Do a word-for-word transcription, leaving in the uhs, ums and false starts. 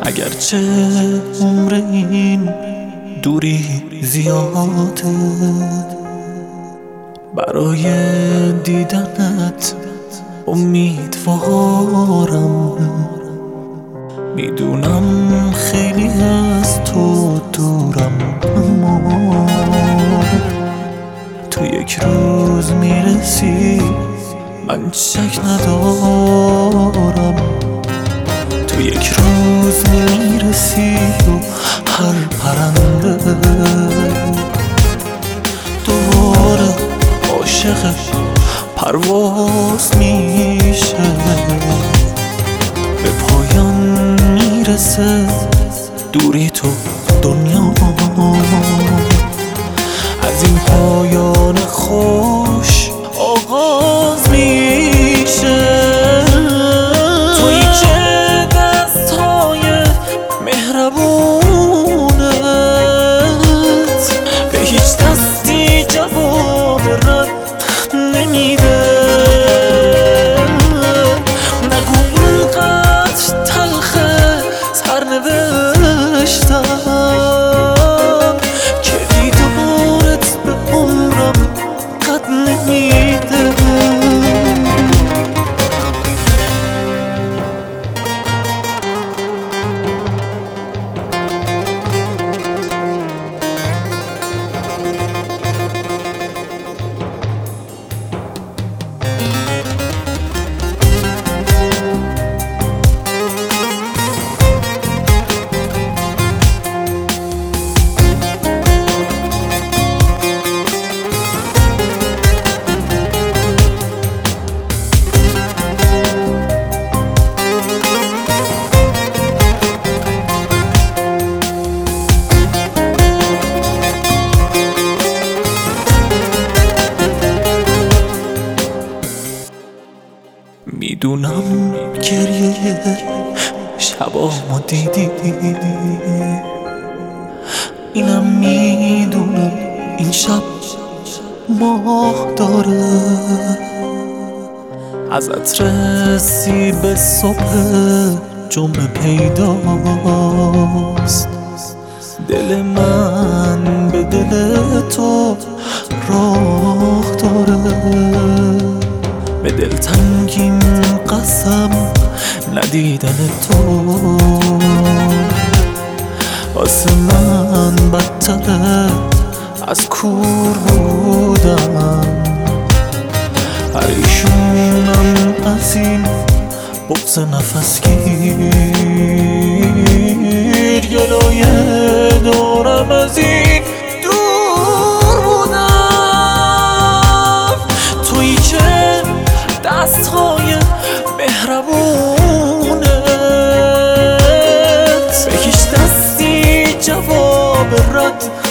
اگرچه عمر این دوری زیاده، برای دیدنت امیدوارم. میدونم خیلی از تو دورم، اما تو یک روز میرسی، من شک ندارم. تو یک روز میرسی و هر پرنده دوباره عاشق پرواز میشه. به پایان میرسه دوری تو دنیا، از این پایان خوش آغاز میشه. تویی که دستهای مهربونت به هیچ دستی جواب رد نمیده. نگو اینقدر تلخه سرنوشتم که دیدارت به عمرم قد نمیده. میدونم گریه شبامو دیدی، اینم میدونم این شب ماه داره. از عطر سیب صبح جمعه پیداست، دل من به دل تو راه داره. به دلتنگیم قسم ندیدن تو، واسه من بدتره از کور بودم. پریشونم از این بغض نفس گیر، گلوی دارم از این دور بودم. تویی که دستهای مهربونت به هیچ دستی جواب رد